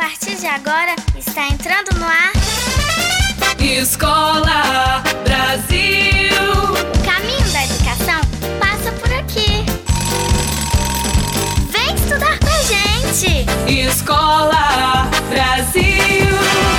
partir de agora, está entrando no ar Escola Brasil. O caminho da educação passa por aqui. Vem estudar com a gente. Escola Brasil.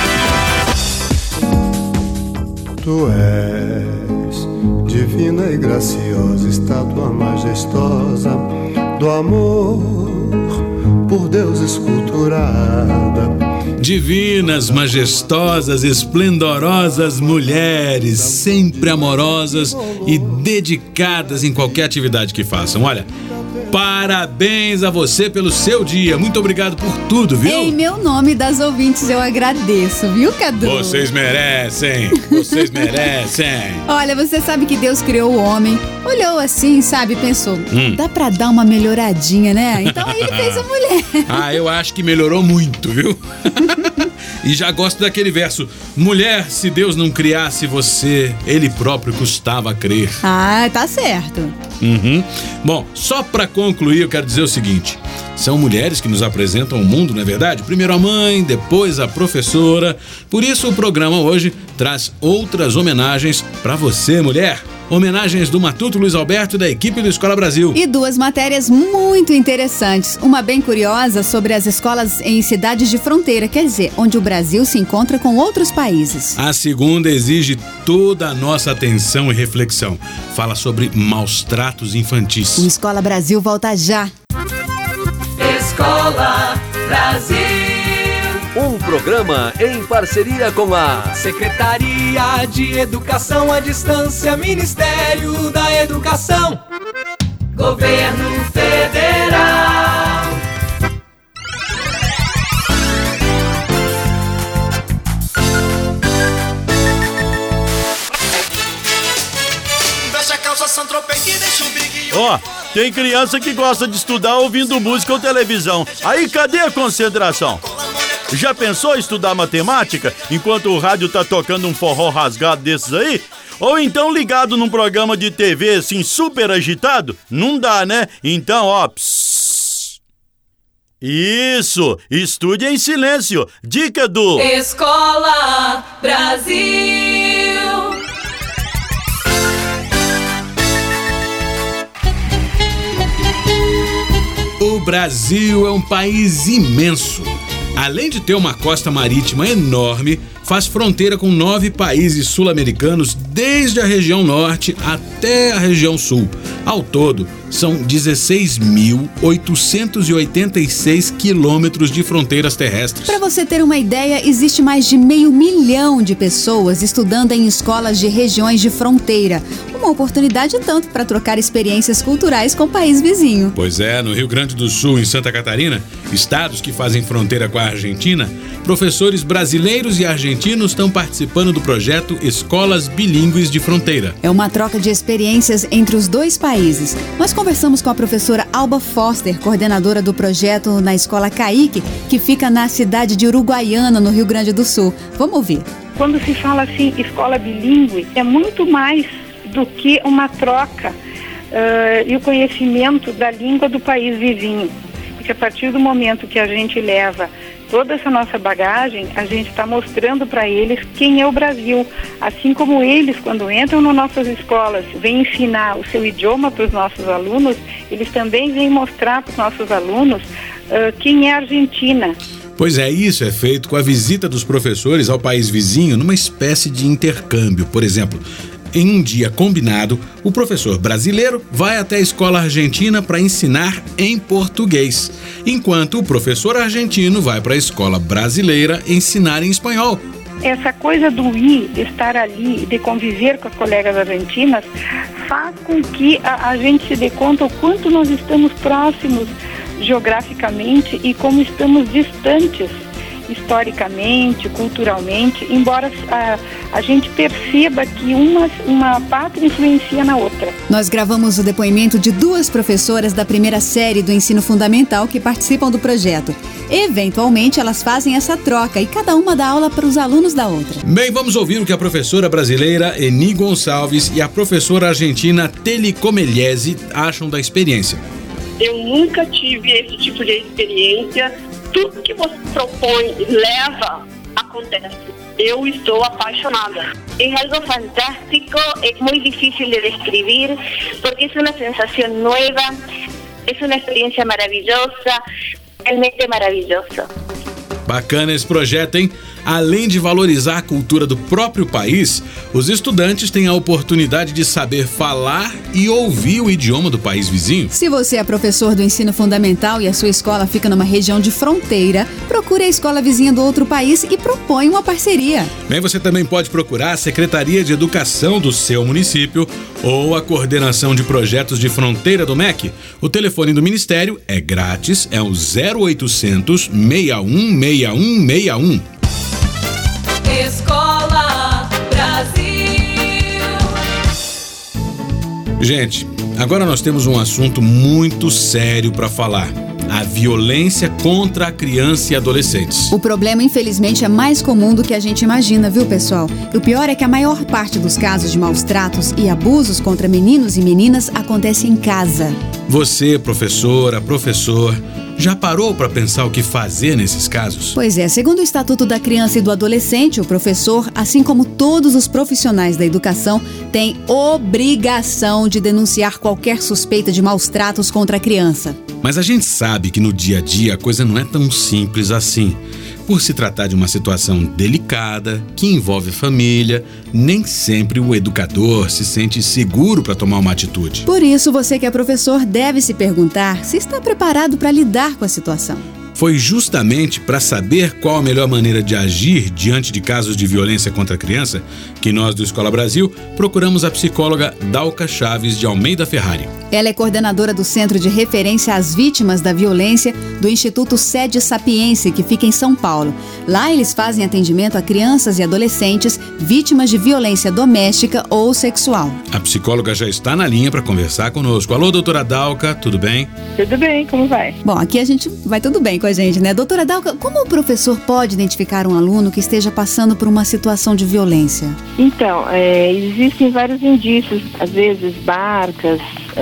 Tu és divina e graciosa, estátua majestosa do amor, por Deus esculturada. Divinas, majestosas, esplendorosas mulheres, sempre amorosas e dedicadas em qualquer atividade que façam. Olha, parabéns a você pelo seu dia. Muito obrigado por tudo, viu? Em meu nome das ouvintes, eu agradeço, viu, Cadu? Vocês merecem, vocês merecem. Olha, você sabe que Deus criou o homem, olhou assim, sabe, pensou, dá pra dar uma melhoradinha, né? Então aí ele fez a mulher. Ah, eu acho que melhorou muito, viu? E já gosto daquele verso: mulher, se Deus não criasse você, ele próprio custava crer. Ah, tá certo. Bom, só pra concluir, eu quero dizer o seguinte: são mulheres que nos apresentam o mundo, não é verdade? Primeiro a mãe, depois a professora. Por isso o programa hoje traz outras homenagens pra você, mulher. Homenagens do Matuto Luiz Alberto e da equipe do Escola Brasil. E duas matérias muito interessantes. Uma bem curiosa sobre as escolas em cidades de fronteira, quer dizer, onde o Brasil se encontra com outros países. A segunda exige toda a nossa atenção e reflexão. Fala sobre maus tratos infantis. O Escola Brasil volta já. Escola Brasil. Um programa em parceria com a Secretaria de Educação à Distância, Ministério da Educação, Governo Federal. Fecha a calça, Saint-Tropez e deixa o big. Ó, tem criança que gosta de estudar ouvindo música ou televisão. Aí cadê a concentração? Já pensou em estudar matemática enquanto o rádio tá tocando um forró rasgado desses aí? Ou então ligado num programa de TV assim super agitado? Não dá, né? Então, ó, psss. Isso, estude em silêncio. Dica do Escola Brasil. O Brasil é um país imenso. Além de ter uma costa marítima enorme, faz fronteira com 9 países sul-americanos, desde a região norte até a região sul. Ao todo, são 16.886 quilômetros de fronteiras terrestres. Para você ter uma ideia, existe mais de 500 mil de pessoas estudando em escolas de regiões de fronteira. Uma oportunidade tanto para trocar experiências culturais com o país vizinho. Pois é, no Rio Grande do Sul, em Santa Catarina, estados que fazem fronteira com a Argentina, professores brasileiros e argentinos estão participando do projeto Escolas Bilíngues de Fronteira. É uma troca de experiências entre os dois países. Nós conversamos com a professora Alba Foster, coordenadora do projeto na Escola Caique, que fica na cidade de Uruguaiana, no Rio Grande do Sul. Vamos ouvir. Quando se fala assim, escola bilíngue, é muito mais do que uma troca e o conhecimento da língua do país vizinho. Porque a partir do momento que a gente leva toda essa nossa bagagem, a gente está mostrando para eles quem é o Brasil. Assim como eles, quando entram nas nossas escolas, vêm ensinar o seu idioma para os nossos alunos, eles também vêm mostrar para os nossos alunos quem é a Argentina. Pois é, isso é feito com a visita dos professores ao país vizinho numa espécie de intercâmbio. Por exemplo, em um dia combinado, o professor brasileiro vai até a escola argentina para ensinar em português, enquanto o professor argentino vai para a escola brasileira ensinar em espanhol. Essa coisa do ir, de estar ali, de conviver com as colegas argentinas, faz com que a gente se dê conta o quanto nós estamos próximos geograficamente e como estamos distantes historicamente, culturalmente, embora a gente perceba que uma pátria influencia na outra. Nós gravamos o depoimento de duas professoras da primeira série do ensino fundamental que participam do projeto. Eventualmente, elas fazem essa troca e cada uma dá aula para os alunos da outra. Bem, vamos ouvir o que a professora brasileira Eni Gonçalves e a professora argentina Teli Comeliese acham da experiência. Eu nunca tive esse tipo de experiência tudo que você propõe e leva, acontece. Eu estou apaixonada. É algo fantástico, é muito difícil de descrever, porque é uma sensação nova, é uma experiência maravilhosa, realmente maravilhosa. Bacana esse projeto, hein? Além de valorizar a cultura do próprio país, os estudantes têm a oportunidade de saber falar e ouvir o idioma do país vizinho. Se você é professor do ensino fundamental e a sua escola fica numa região de fronteira, procure a escola vizinha do outro país e propõe uma parceria. Bem, você também pode procurar a Secretaria de Educação do seu município ou a Coordenação de Projetos de Fronteira do MEC. O telefone do Ministério é grátis, é o 0800 616161. Escola Brasil. Gente, agora nós temos um assunto muito sério para falar: a violência contra a criança e adolescentes. O problema, infelizmente, é mais comum do que a gente imagina, viu, pessoal? E o pior é que a maior parte dos casos de maus tratos e abusos contra meninos e meninas acontece em casa. Você, professora, professor, já parou para pensar o que fazer nesses casos? Pois é, segundo o Estatuto da Criança e do Adolescente, o professor, assim como todos os profissionais da educação, tem obrigação de denunciar qualquer suspeita de maus tratos contra a criança. Mas a gente sabe que no dia a dia a coisa não é tão simples assim. Por se tratar de uma situação delicada, que envolve família, nem sempre o educador se sente seguro para tomar uma atitude. Por isso, você que é professor deve se perguntar se está preparado para lidar com a situação. Foi justamente para saber qual a melhor maneira de agir diante de casos de violência contra a criança que nós do Escola Brasil procuramos a psicóloga Dalca Chaves de Almeida Ferrari. Ela é coordenadora do Centro de Referência às Vítimas da Violência do Instituto Sede Sapiense, que fica em São Paulo. Lá eles fazem atendimento a crianças e adolescentes vítimas de violência doméstica ou sexual. A psicóloga já está na linha para conversar conosco. Alô, doutora Dalca, tudo bem? Tudo bem, como vai? Bom, aqui a gente vai tudo bem com a gente, né? Doutora Dalca, como o professor pode identificar um aluno que esteja passando por uma situação de violência? Então, existem vários indícios, às vezes marcas,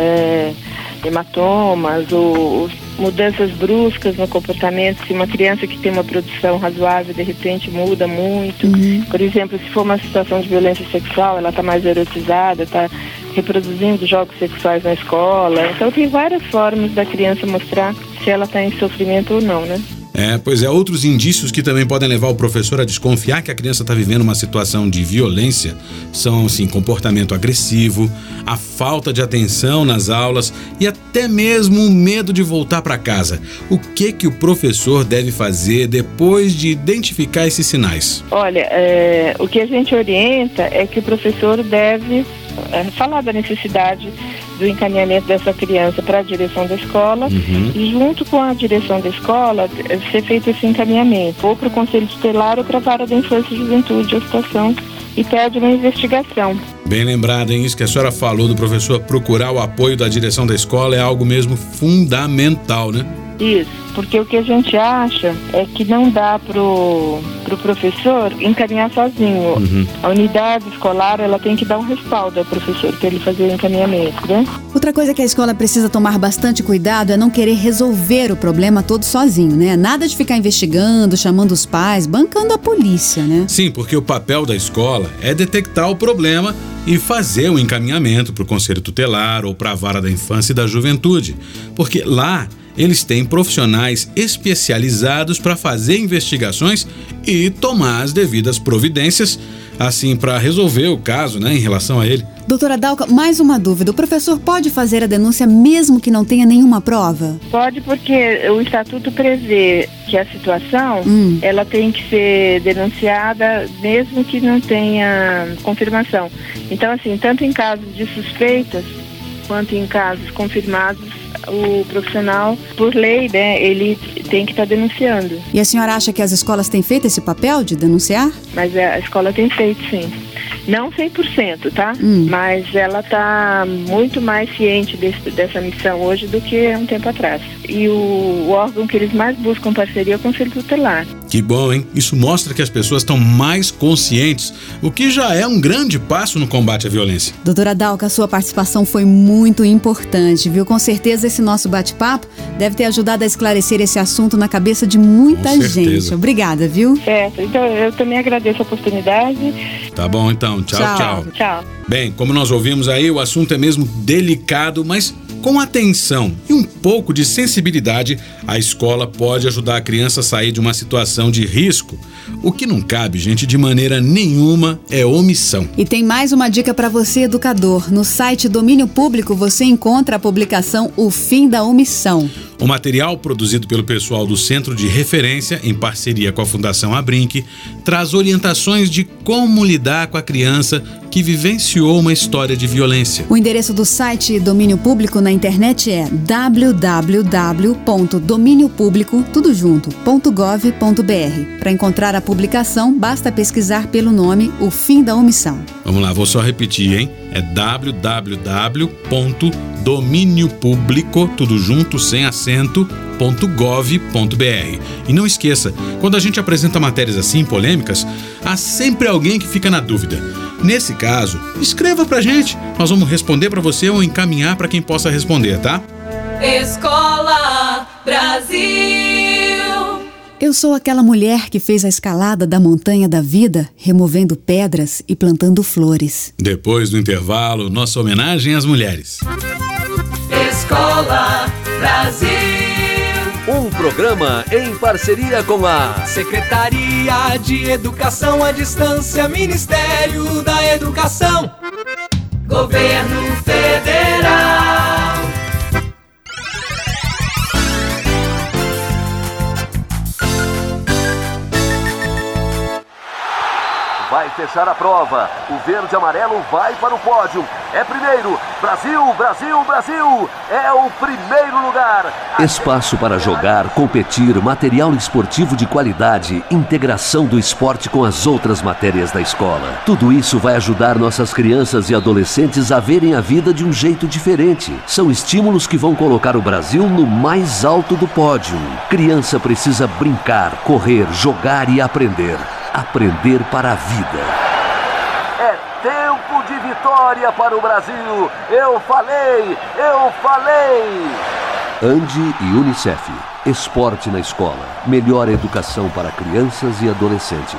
hematomas ou mudanças bruscas no comportamento. Se uma criança que tem uma produção razoável de repente muda muito, por exemplo, se for uma situação de violência sexual, ela está mais erotizada, está reproduzindo jogos sexuais na escola. Então tem várias formas da criança mostrar se ela está em sofrimento ou não, né? Pois é, outros indícios que também podem levar o professor a desconfiar que a criança está vivendo uma situação de violência são, assim, comportamento agressivo, a falta de atenção nas aulas e até mesmo o medo de voltar para casa. O que o professor deve fazer depois de identificar esses sinais? Olha, o que a gente orienta é que o professor deve falar da necessidade do encaminhamento dessa criança para a direção da escola e junto com a direção da escola ser feito esse encaminhamento ou para o Conselho Tutelar ou para a Vara da Infância e Juventude a situação e pede uma investigação. Bem lembrado, hein? Isso que a senhora falou do professor procurar o apoio da direção da escola é algo mesmo fundamental, né? Isso, porque o que a gente acha é que não dá pro professor encaminhar sozinho. A unidade escolar, ela tem que dar um respaldo ao professor para ele fazer o encaminhamento, né? Outra coisa que a escola precisa tomar bastante cuidado é não querer resolver o problema todo sozinho, né? Nada de ficar investigando, chamando os pais, bancando a polícia, né? Sim, porque o papel da escola é detectar o problema e fazer o encaminhamento para o Conselho Tutelar ou para a Vara da Infância e da Juventude, porque lá eles têm profissionais especializados para fazer investigações e tomar as devidas providências, assim, para resolver o caso, né, em relação a ele. Doutora Dalca, mais uma dúvida. O professor pode fazer a denúncia mesmo que não tenha nenhuma prova? Pode, porque o Estatuto prevê que a situação ela tem que ser denunciada mesmo que não tenha confirmação. Então, assim, tanto em casos de suspeitas quanto em casos confirmados, o profissional, por lei, né, ele tem que estar denunciando. E a senhora acha que as escolas têm feito esse papel de denunciar? Mas a escola tem feito, sim. Não 100%, tá? Mas ela está muito mais ciente dessa missão hoje do que há um tempo atrás. E o órgão que eles mais buscam parceria é o Conselho Tutelar. Que bom, hein? Isso mostra que as pessoas estão mais conscientes, o que já é um grande passo no combate à violência. Doutora Dalca, a sua participação foi muito importante, viu? Com certeza esse nosso bate-papo deve ter ajudado a esclarecer esse assunto na cabeça de muita gente. Obrigada, viu? Certo, então eu também agradeço a oportunidade. Tá bom, então. Tchau. Tchau. Bem, como nós ouvimos aí, o assunto é mesmo delicado, mas com atenção e um pouco de sensibilidade, a escola pode ajudar a criança a sair de uma situação de risco. O que não cabe, gente, de maneira nenhuma, é omissão. E tem mais uma dica para você, educador. No site Domínio Público você encontra a publicação O Fim da Omissão. O material, produzido pelo pessoal do Centro de Referência, em parceria com a Fundação Abrinq, traz orientações de como lidar com a criança que vivenciou uma história de violência. O endereço do site Domínio Público na internet é www.dominiopublico.gov.br. Para encontrar a publicação, basta pesquisar pelo nome O Fim da Omissão. Vamos lá, vou só repetir, hein? É www.dominiopublico, tudo junto, sem acento.gov.br. E não esqueça, quando a gente apresenta matérias assim, polêmicas, há sempre alguém que fica na dúvida. Nesse caso, escreva pra gente. Nós vamos responder pra você ou encaminhar pra quem possa responder, tá? Escola Brasil. Eu sou aquela mulher que fez a escalada da montanha da vida, removendo pedras e plantando flores. Depois do intervalo, nossa homenagem às mulheres. Escola Brasil. Um programa em parceria com a Secretaria de Educação à Distância, Ministério da Educação, Governo Federal. vai fechar a prova. O verde e amarelo vai para o pódio. É primeiro. Brasil, Brasil, Brasil. É o primeiro lugar. Espaço para jogar, competir, material esportivo de qualidade, integração do esporte com as outras matérias da escola. Tudo isso vai ajudar nossas crianças e adolescentes a verem a vida de um jeito diferente. São estímulos que vão colocar o Brasil no mais alto do pódio. Criança precisa brincar, correr, jogar e aprender. Aprender para a vida. É tempo de vitória para o Brasil. Eu falei, eu falei. Andi e Unicef. Esporte na escola. Melhor educação para crianças e adolescentes.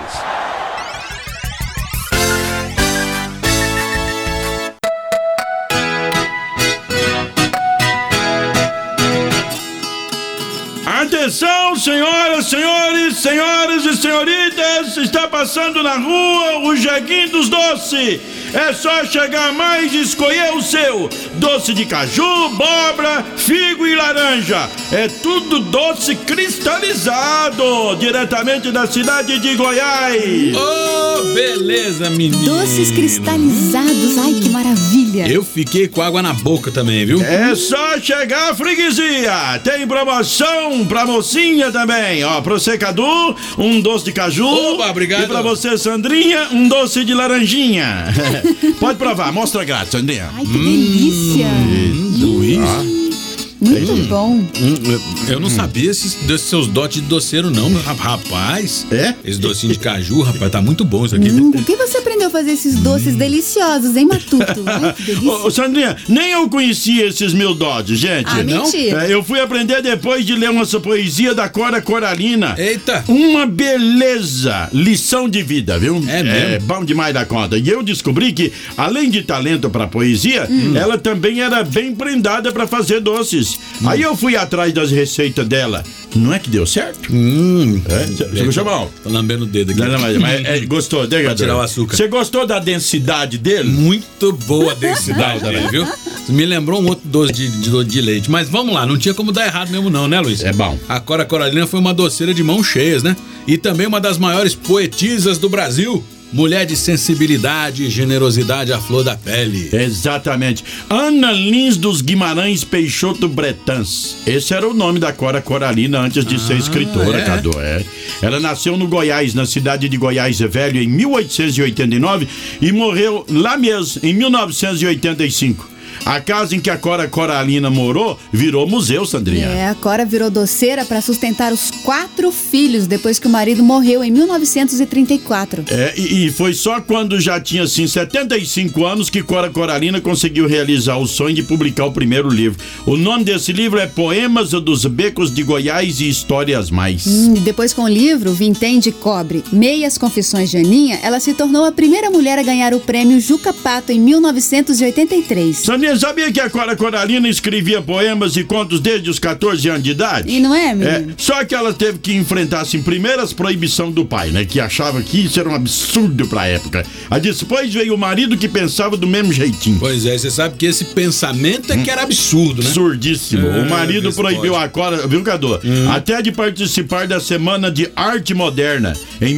Atenção, senhoras, senhores, senhoras e senhoritas, está passando na rua o Jeguinho dos Doces. É só chegar mais e escolher o seu. Doce de caju, abóbora, figo e laranja. É tudo doce cristalizado, diretamente da cidade de Goiás. Oh, beleza, menino. Doces cristalizados, ai que maravilha. Eu fiquei com água na boca também, viu? É só chegar, freguesia. Tem promoção pra mocinha também. Ó, pro você, Cadu, um doce de caju. Opa, obrigado. E pra você, Sandrinha, um doce de laranjinha. Pode provar, mostra grátis, Sandrinha. Ai, que delícia. Luiz. Muito bom. Eu não sabia desses seus dotes de doceiro, não, rapaz. É? Esse docinho de caju, rapaz, tá muito bom isso aqui. Por que você aprendeu a fazer esses doces deliciosos, hein, Matuto? Ai, que delícia. Ô, Sandrinha, nem eu conhecia esses mil dotes, gente. Ah, não? mentira. Eu fui aprender depois de ler uma poesia da Cora Coralina. Eita. Uma beleza. Lição de vida, viu? É mesmo? É bom demais da conta. E eu descobri que, além de talento pra poesia, ela também era bem prendada pra fazer doces. Aí eu fui atrás das receitas dela. Não é que deu certo? Você gostou mal? Tô lambendo o dedo aqui. Não, mas gostou, né, Pra tirar o açúcar. Você gostou da densidade dele? Muito boa a densidade dele, viu? Você me lembrou um outro doce de leite. Mas vamos lá, não tinha como dar errado mesmo não, né, Luiz? É bom. A Cora Coralina foi uma doceira de mãos cheias, né? E também uma das maiores poetisas do Brasil. mulher de sensibilidade e generosidade à flor da pele. Exatamente. Ana Lins dos Guimarães Peixoto Bretãs. Esse era o nome da Cora Coralina antes de ser escritora, Cadu. Ela nasceu no Goiás, na cidade de Goiás Velho, em 1889 e morreu lá mesmo, em 1985. A casa em que a Cora Coralina morou virou museu, Sandrinha. A Cora virou doceira para sustentar os 4 filhos depois que o marido morreu em 1934. E foi só quando já tinha, assim, 75 anos que Cora Coralina conseguiu realizar o sonho de publicar o primeiro livro. O nome desse livro é Poemas dos Becos de Goiás e Histórias Mais. Depois, com o livro Vintém de Cobre, Meias Confissões de Aninha, ela se tornou a primeira mulher a ganhar o prêmio Juca Pato em 1983. Sandrinha, sabia que a Cora Coralina escrevia poemas e contos desde os 14 anos de idade? E não é, menino? Só que ela teve que enfrentar, assim, primeiro as proibições do pai, né? Que achava que isso era um absurdo pra época. Aí depois veio o marido que pensava do mesmo jeitinho. Pois é, você sabe que esse pensamento é que era absurdo, né? Absurdíssimo. O marido proibiu a Cora, viu, Cadu? Até de participar da Semana de Arte Moderna, em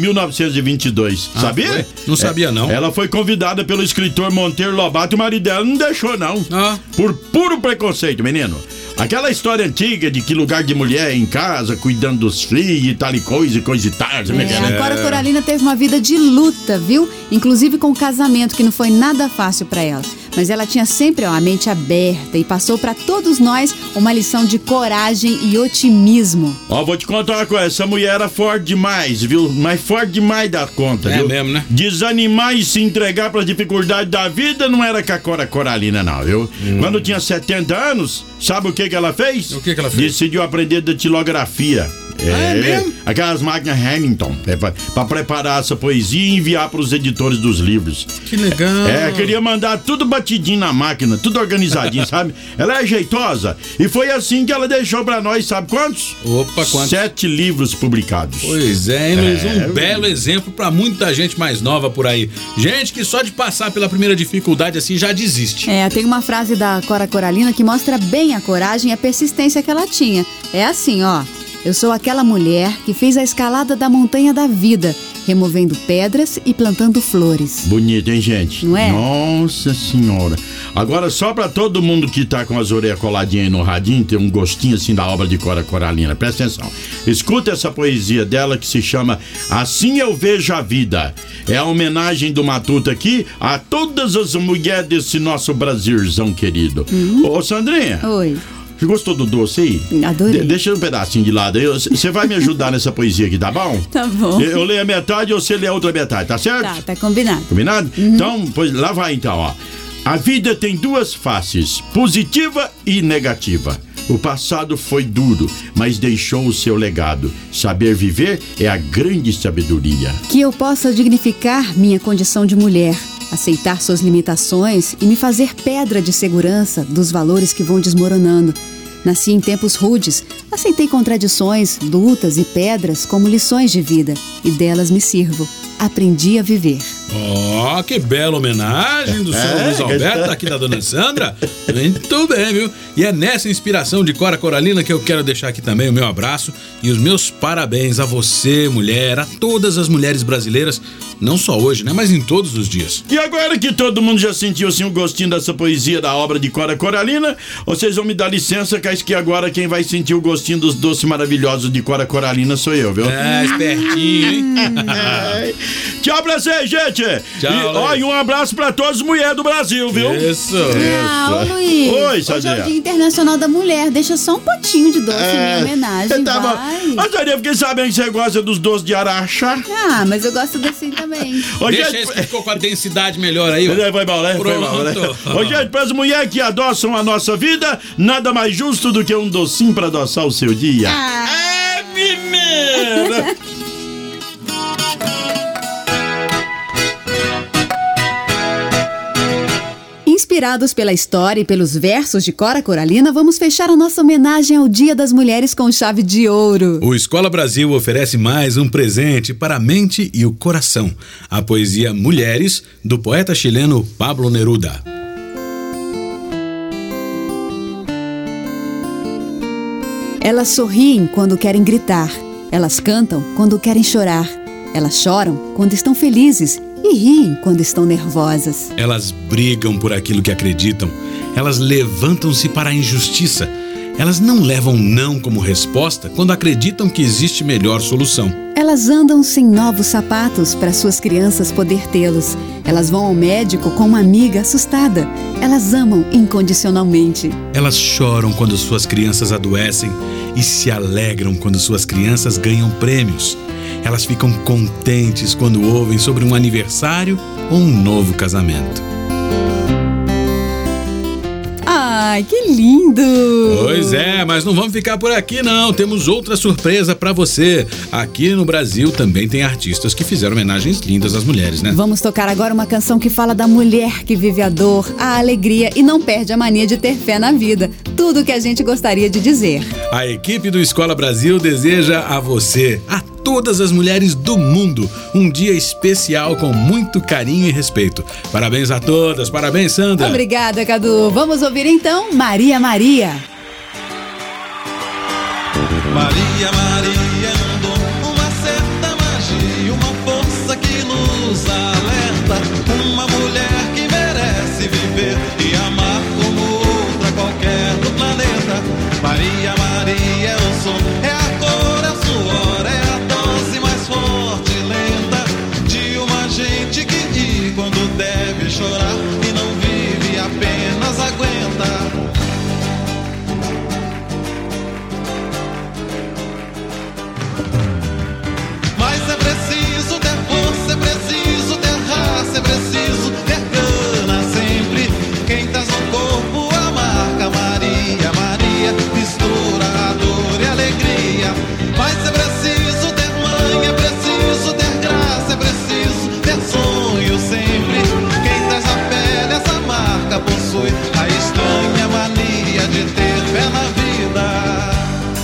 1922. Sabia? Foi? Não sabia, não. Ela foi convidada pelo escritor Monteiro Lobato e o marido dela não deixou, não. Por puro preconceito, menino. Aquela história antiga de que lugar de mulher em casa, cuidando dos filhos e tal e coisa e tal. A Cora Coralina teve uma vida de luta, viu? Inclusive com o casamento, que não foi nada fácil pra ela. Mas ela tinha sempre a mente aberta e passou pra todos nós uma lição de coragem e otimismo. Vou te contar uma coisa, essa mulher era forte demais, viu? Mas forte demais da conta, viu? É mesmo, né? Desanimar e se entregar pras dificuldades da vida não era com a Cora Coralina, não, viu? Quando tinha 70 anos, sabe o que ela fez? O que ela fez? Decidiu aprender datilografia. É mesmo? Aquelas máquinas Hamilton, pra preparar essa poesia e enviar pros editores dos livros. Que legal. Queria mandar tudo batidinho na máquina, tudo organizadinho, sabe? Ela é jeitosa. E foi assim que ela deixou pra nós, sabe quantos? Opa, quantos? 7 livros publicados. Pois é, hein, Luiz? Um belo exemplo pra muita gente mais nova por aí. Gente que só de passar pela primeira dificuldade assim já desiste. Tem uma frase da Cora Coralina que mostra bem a coragem e a persistência que ela tinha. É assim, ó. Eu sou aquela mulher que fez a escalada da montanha da vida, removendo pedras e plantando flores. Bonito, hein, gente? Não é? Nossa Senhora. Agora, só pra todo mundo que tá com as orelhas coladinhas aí no radinho, ter um gostinho assim da obra de Cora Coralina, presta atenção. Escuta essa poesia dela que se chama Assim Eu Vejo a Vida. É a homenagem do Matuto aqui a todas as mulheres desse nosso Brasilzão querido. Ô, Sandrinha. Oi. Você gostou do doce aí? Adorei. Deixa um pedacinho de lado aí. Você vai me ajudar nessa poesia aqui, tá bom? Tá bom. Eu leio a metade e você lê a outra metade, tá certo? Tá combinado. Combinado? Então, pois lá vai então, ó. A vida tem 2 faces, positiva e negativa. O passado foi duro, mas deixou o seu legado. Saber viver é a grande sabedoria. Que eu possa dignificar minha condição de mulher, aceitar suas limitações e me fazer pedra de segurança dos valores que vão desmoronando. Nasci em tempos rudes, aceitei contradições, lutas e pedras como lições de vida, e delas me sirvo. Aprendi a viver. Que bela homenagem do seu Luiz Alberto, aqui da dona Sandra. Muito bem, viu? E é nessa inspiração de Cora Coralina que eu quero deixar aqui também o meu abraço e os meus parabéns a você, mulher, a todas as mulheres brasileiras, não só hoje, né, mas em todos os dias. E agora que todo mundo já sentiu assim o gostinho dessa poesia da obra de Cora Coralina, vocês vão me dar licença, que agora quem vai sentir o gostinho dos doces maravilhosos de Cora Coralina sou eu, viu? Espertinho, hein? Tchau pra vocês, gente! Tchau, e um abraço pra todas as mulheres do Brasil, viu? Isso. Ô Luiz. Oi, Sandrinha. Hoje é o Dia Internacional da Mulher. Deixa só um potinho de doce em minha homenagem, vai. Sandrinha, fiquei sabendo que você gosta dos doces de araxá. Mas eu gosto desse também. Deixa esse que ficou com a densidade melhor aí. Foi mal, né? Ô, gente, para as mulheres que adoçam a nossa vida, nada mais justo do que um docinho pra adoçar o seu dia. Menina! Inspirados pela história e pelos versos de Cora Coralina, vamos fechar a nossa homenagem ao Dia das Mulheres com chave de ouro. O Escola Brasil oferece mais um presente para a mente e o coração. A poesia Mulheres, do poeta chileno Pablo Neruda. Elas sorriem quando querem gritar. Elas cantam quando querem chorar. Elas choram quando estão felizes e riem quando estão nervosas. Elas brigam por aquilo que acreditam. Elas levantam-se para a injustiça. Elas não levam não como resposta quando acreditam que existe melhor solução. Elas andam sem novos sapatos para suas crianças poder tê-los. Elas vão ao médico com uma amiga assustada. Elas amam incondicionalmente. Elas choram quando suas crianças adoecem e se alegram quando suas crianças ganham prêmios. Elas ficam contentes quando ouvem sobre um aniversário ou um novo casamento. Ai, que lindo! Pois é, mas não vamos ficar por aqui não, temos outra surpresa pra você. Aqui no Brasil também tem artistas que fizeram homenagens lindas às mulheres, né? Vamos tocar agora uma canção que fala da mulher que vive a dor, a alegria e não perde a mania de ter fé na vida. Tudo o que a gente gostaria de dizer. A equipe do Escola Brasil deseja a você, a todas as mulheres do mundo, um dia especial com muito carinho e respeito. Parabéns a todas, parabéns, Sandra. Obrigada, Cadu. Vamos ouvir então Maria Maria. Maria Maria é um dom, uma certa magia, uma força que nos alerta, uma mulher que merece viver e amar como outra qualquer do planeta. Maria Maria é o som, é a cor, é o suor, é a dose mais forte e lenta de uma gente que ri quando deve chorar e não vive, apenas aguenta. Mas é preciso ter força, é preciso ter raça, é preciso ter gana sempre. Quem traz no corpo a marca Maria Maria mistura a dor e a alegria. Mas é preciso ter mãe, é preciso ter graça, é preciso ter sonho sempre. Quem traz a pele essa marca possui a estranha mania de ter fé na vida.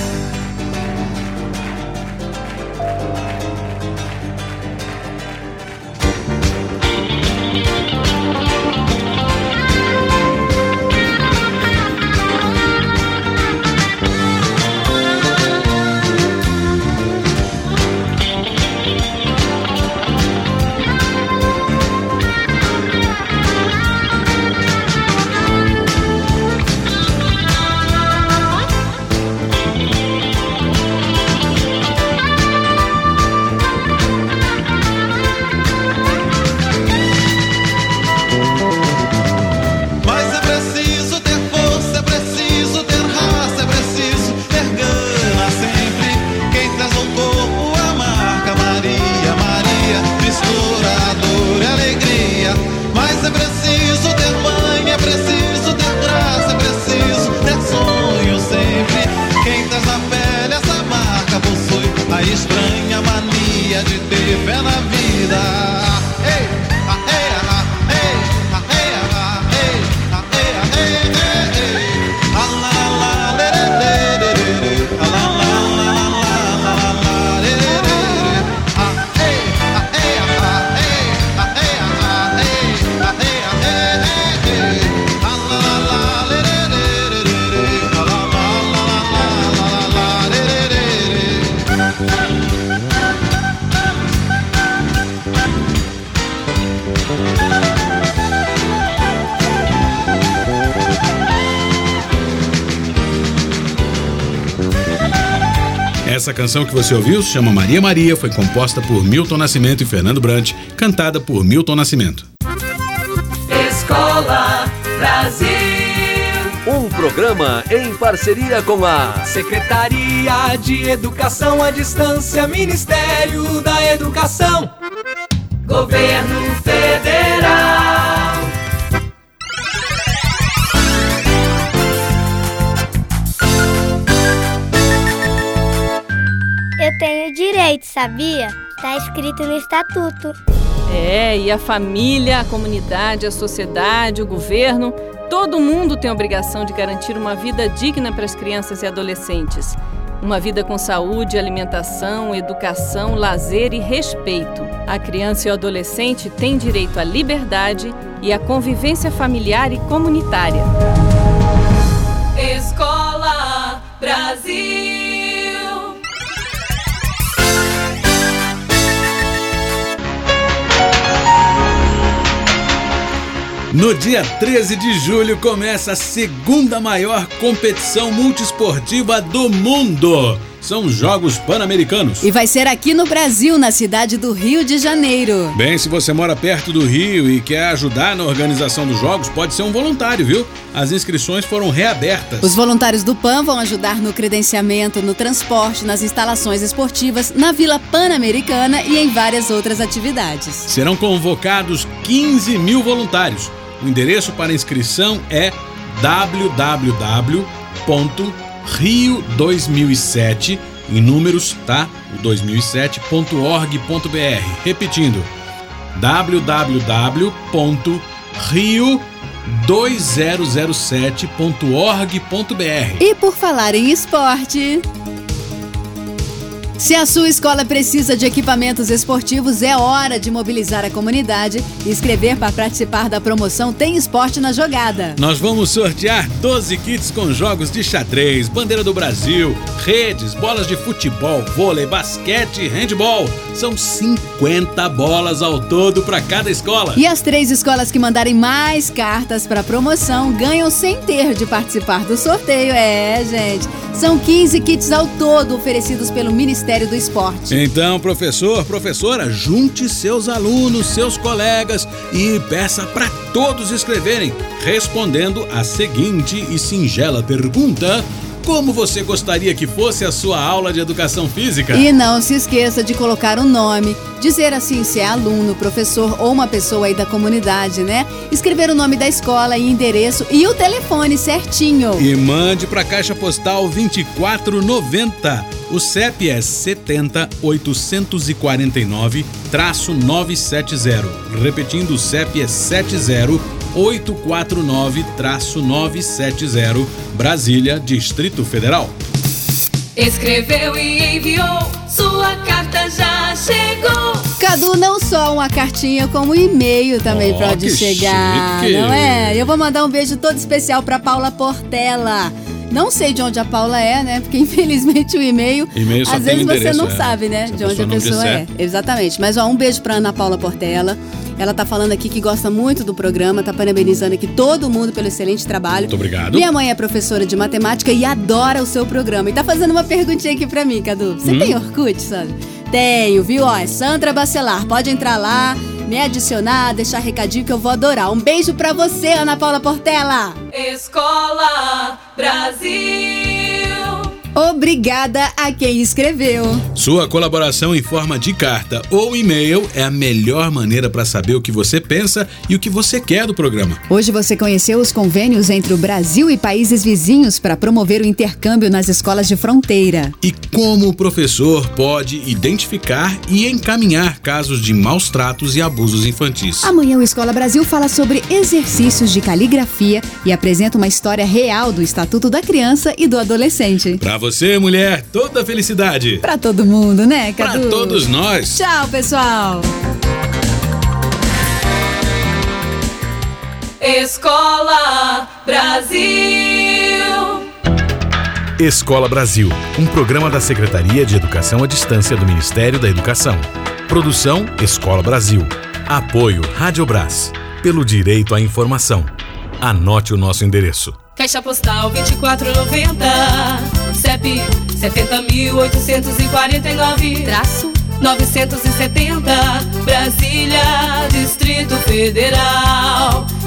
A estranha mania de ter fé na vida. Ei, a, ei, a, ei, a, ei, a, ei, a, ei, a, ei, ei, ei. A la la le le le le le. A la la la la la la le le le. A ei, a ei, a ei, a ei, a ei, a ei, a ei, ei. A la la la le le le le le. A la la la la la la le le le. Essa canção que você ouviu se chama Maria Maria, foi composta por Milton Nascimento e Fernando Brant, cantada por Milton Nascimento. Escola Brasil. Um programa em parceria com a Secretaria de Educação à Distância, Ministério da Educação, Governo Federal. Eu tenho direito, sabia? Tá escrito no estatuto. E a família, a comunidade, a sociedade, o governo, todo mundo tem a obrigação de garantir uma vida digna para as crianças e adolescentes. Uma vida com saúde, alimentação, educação, lazer e respeito. A criança e o adolescente têm direito à liberdade e à convivência familiar e comunitária. Escola Brasil. No dia 13 de julho começa a segunda maior competição multiesportiva do mundo. São os Jogos Pan-Americanos. E vai ser aqui no Brasil, na cidade do Rio de Janeiro. Bem, se você mora perto do Rio e quer ajudar na organização dos Jogos, pode ser um voluntário, viu? As inscrições foram reabertas. Os voluntários do PAN vão ajudar no credenciamento, no transporte, nas instalações esportivas, na Vila Pan-Americana e em várias outras atividades. Serão convocados 15 mil voluntários. O endereço para inscrição é www.rio2007, em números, tá? O 2007.org.br. Repetindo, www.rio2007.org.br. E por falar em esporte... Se a sua escola precisa de equipamentos esportivos, é hora de mobilizar a comunidade e escrever para participar da promoção Tem Esporte na Jogada. Nós vamos sortear 12 kits com jogos de xadrez, bandeira do Brasil, redes, bolas de futebol, vôlei, basquete e handball. São 50 bolas ao todo para cada escola. E as 3 escolas que mandarem mais cartas para a promoção ganham sem ter de participar do sorteio. Gente, são 15 kits ao todo oferecidos pelo Ministério do Esporte. Então, professor, professora, junte seus alunos, seus colegas e peça para todos escreverem, respondendo a seguinte e singela pergunta: como você gostaria que fosse a sua aula de educação física? E não se esqueça de colocar o nome, dizer assim se é aluno, professor ou uma pessoa aí da comunidade, né? Escrever o nome da escola e endereço e o telefone certinho. E mande para a Caixa Postal 2490. O CEP é 70849-970. Repetindo, o CEP é 70849-970, Brasília, Distrito Federal. Escreveu e enviou, sua carta já chegou. Cadu, não só uma cartinha, como um e-mail também pode chegar, chique. Não é? Eu vou mandar um beijo todo especial para Paula Portela. Não sei de onde a Paula é, né? Porque infelizmente o e-mail só às tem vezes você não endereço, sabe, né? De onde a pessoa é. Exatamente. Mas um beijo pra Ana Paula Portela. Ela tá falando aqui que gosta muito do programa, tá parabenizando aqui todo mundo pelo excelente trabalho. Muito obrigado. Minha mãe é professora de matemática e adora o seu programa. E tá fazendo uma perguntinha aqui pra mim, Cadu. Você tem Orkut, Sandra? Tenho, viu? Ó, é Sandra Bacelar. Pode entrar lá, me adicionar, deixar recadinho que eu vou adorar. Um beijo pra você, Ana Paula Portela. Escola Brasil. Obrigada a quem escreveu. Sua colaboração em forma de carta ou e-mail é a melhor maneira para saber o que você pensa e o que você quer do programa. Hoje você conheceu os convênios entre o Brasil e países vizinhos para promover o intercâmbio nas escolas de fronteira. E como o professor pode identificar e encaminhar casos de maus tratos e abusos infantis. Amanhã o Escola Brasil fala sobre exercícios de caligrafia e apresenta uma história real do Estatuto da Criança e do Adolescente. Pra você, mulher, toda felicidade. Pra todo mundo, né, Cadu? Pra todos nós. Tchau, pessoal. Escola Brasil. Escola Brasil, um programa da Secretaria de Educação à Distância do Ministério da Educação. Produção Escola Brasil. Apoio Rádio Brás. Pelo direito à informação. Anote o nosso endereço. Caixa Postal 2490, CEP 70.849-970, Brasília, Distrito Federal.